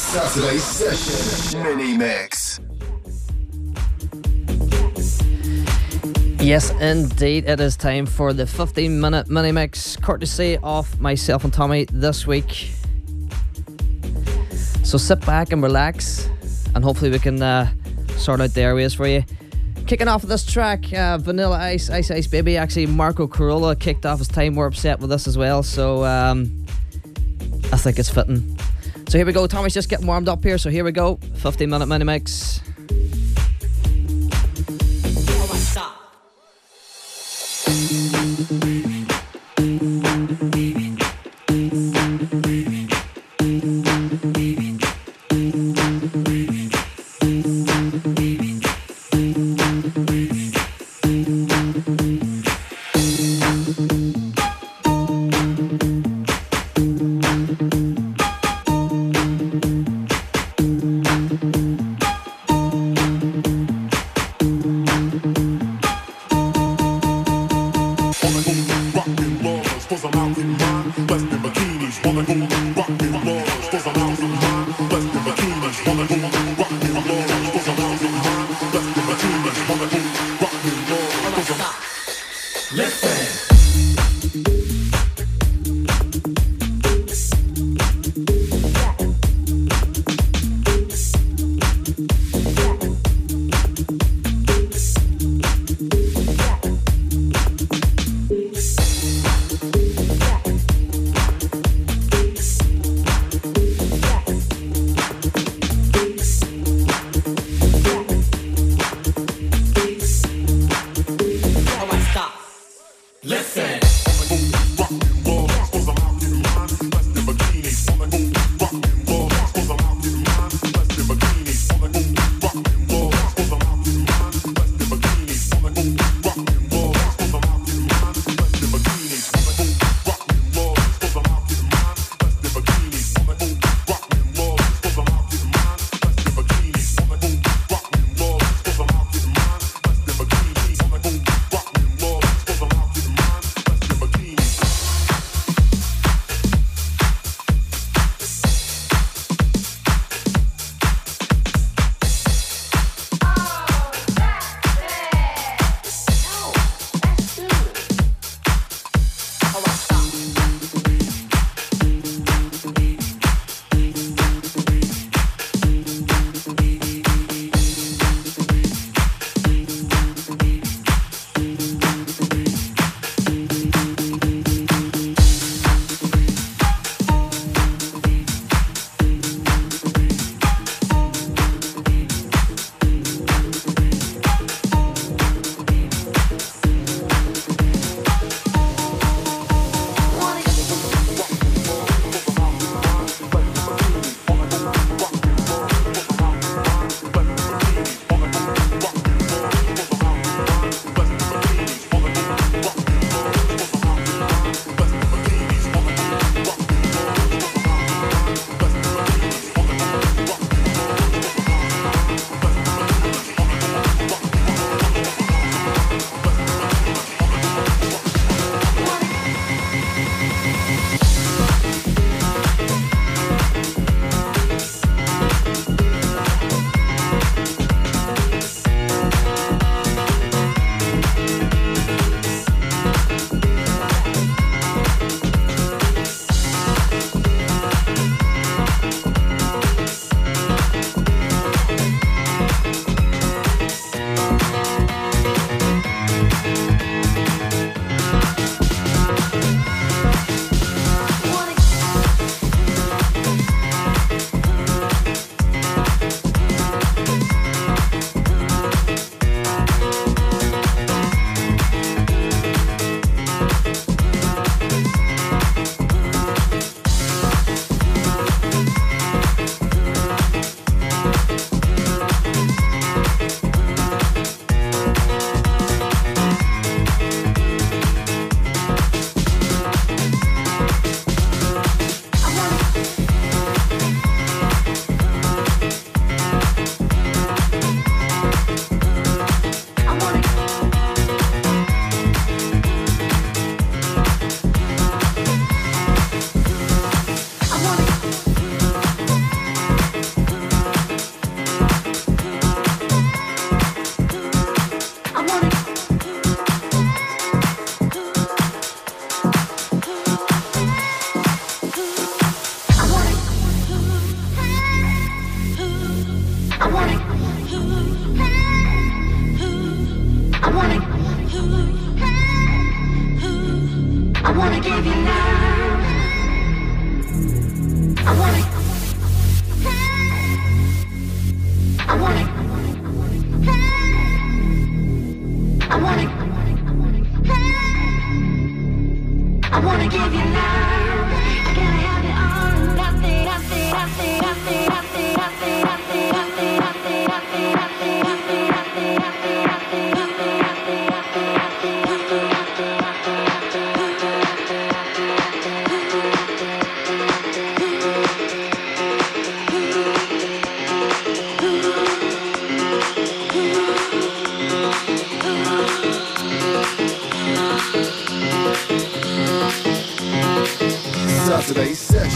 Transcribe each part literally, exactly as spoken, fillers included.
Saturday Session Mini Mix. Yes, indeed, it is time for the fifteen minute mini mix, courtesy of myself and Tommy this week. So sit back and relax, and hopefully we can uh, sort out the airways for you. Kicking off with this track, uh, Vanilla Ice, Ice Ice Baby. Actually, Marco Carolla kicked off his Time Warp set with this as well, so um, I think it's fitting. So here we go, Tommy's just getting warmed up here, so here we go, fifteen minute mini mix.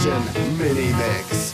session mini mix.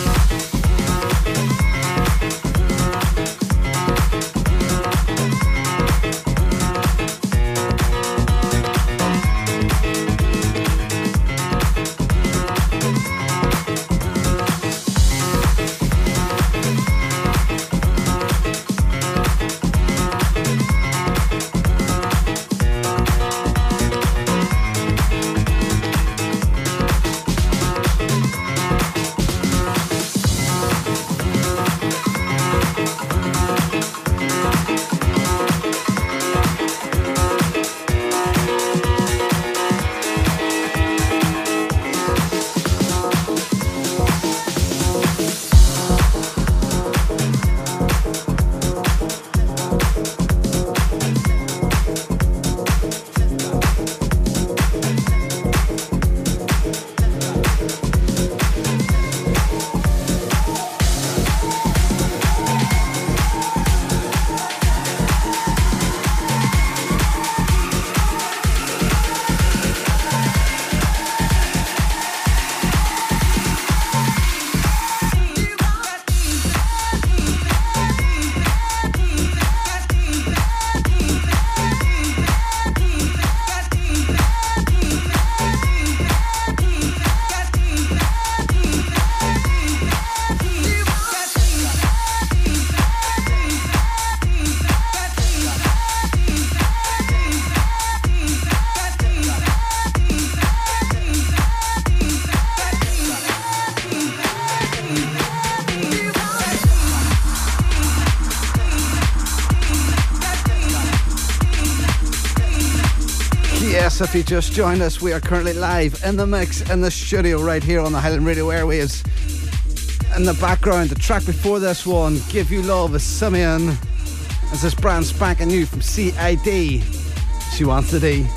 If you just joined us, we are currently live in the mix in the studio right here on the Highland Radio airwaves. In the background, the track before this one, Give You Love, is Simeon. This is brand spanking new from C I D. She Wants the D.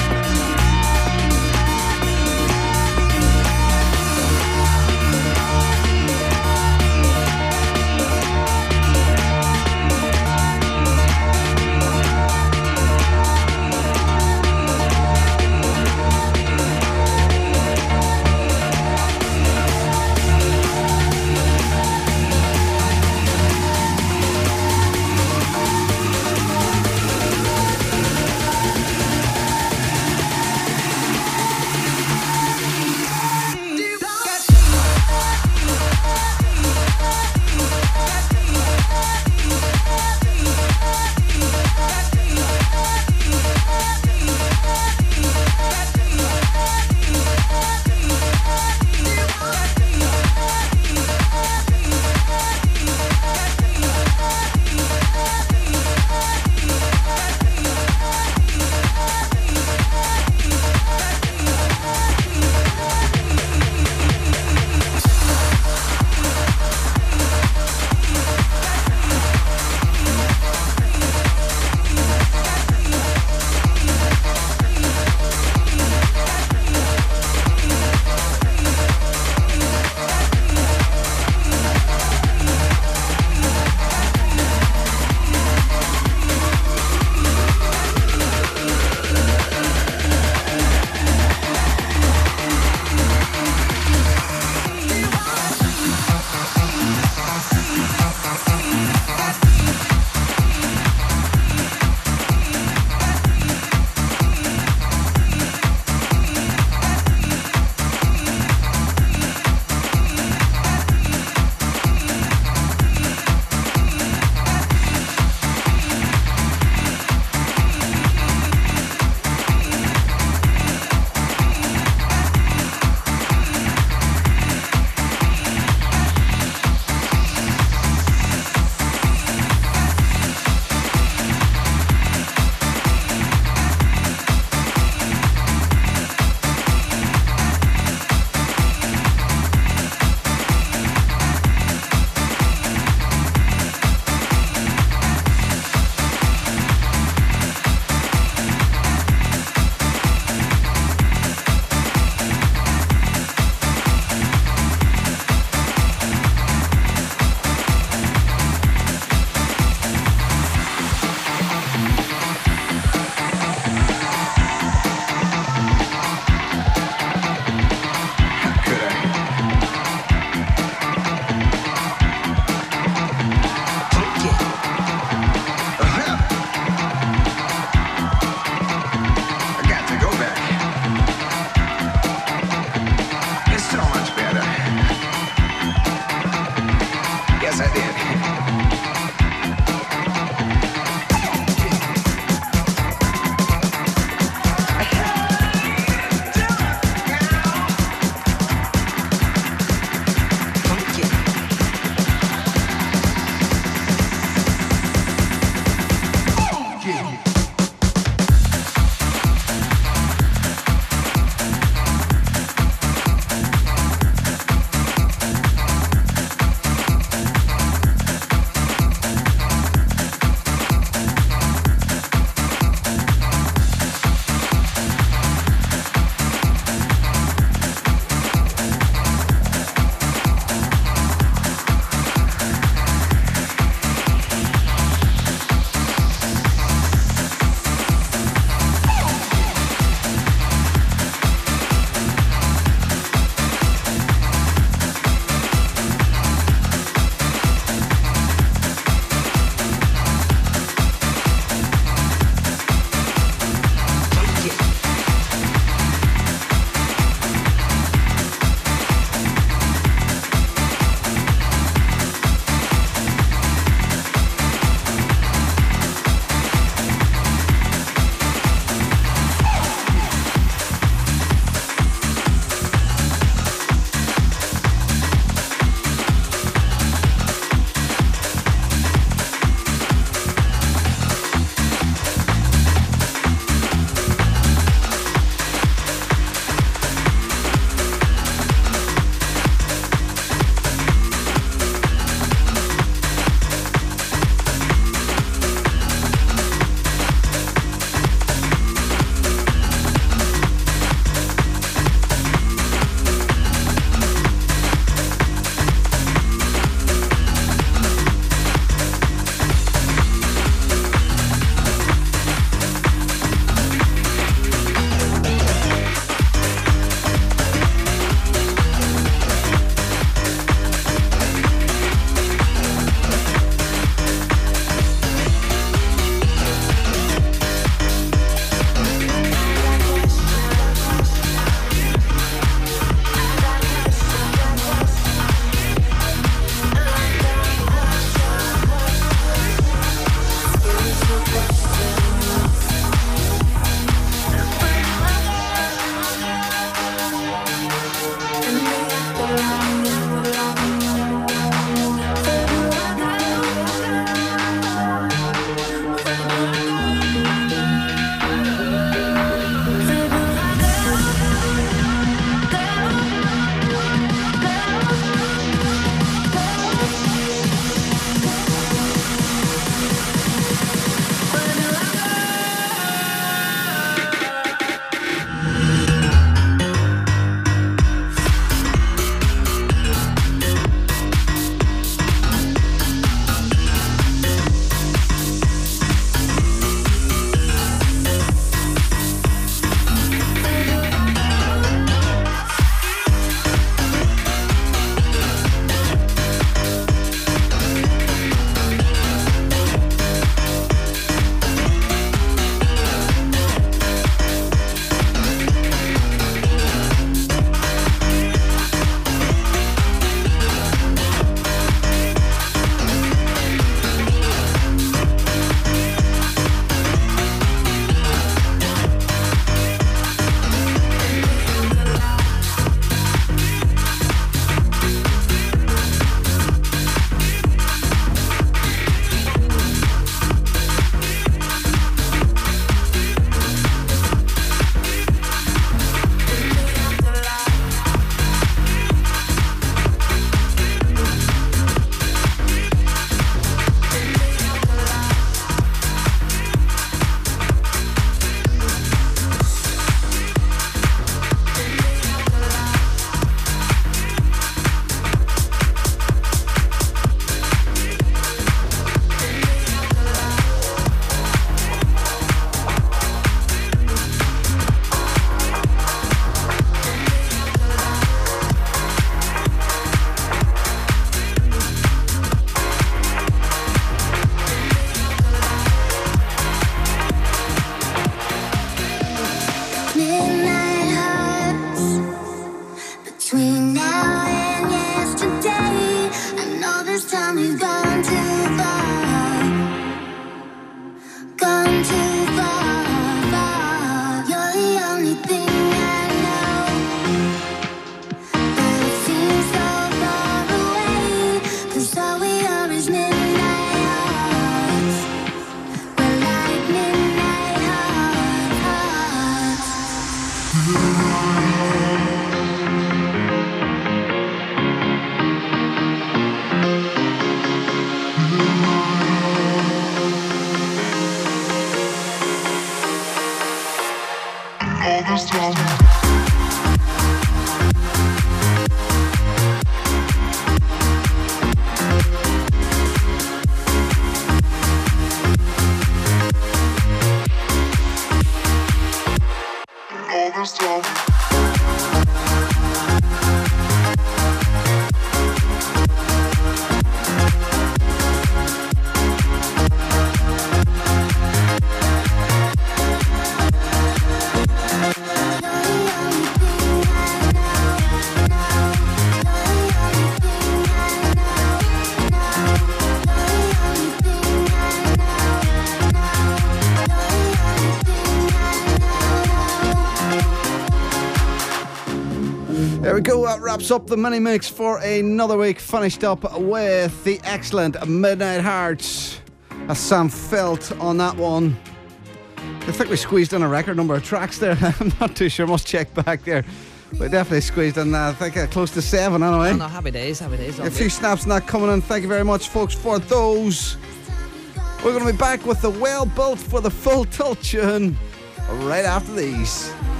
There we go, that wraps up the mini mix for another week. Finished up with the excellent Midnight Hearts. As Sam felt on that one. I think we squeezed in a record number of tracks there. I'm not too sure, must check back there. We definitely squeezed in, uh, I think, uh, close to seven anyway. Oh, no, happy days, happy days. A few snaps not coming in. Thank you very much, folks, for those. We're going to be back with the Well Built for the Full Tilt tune right after these.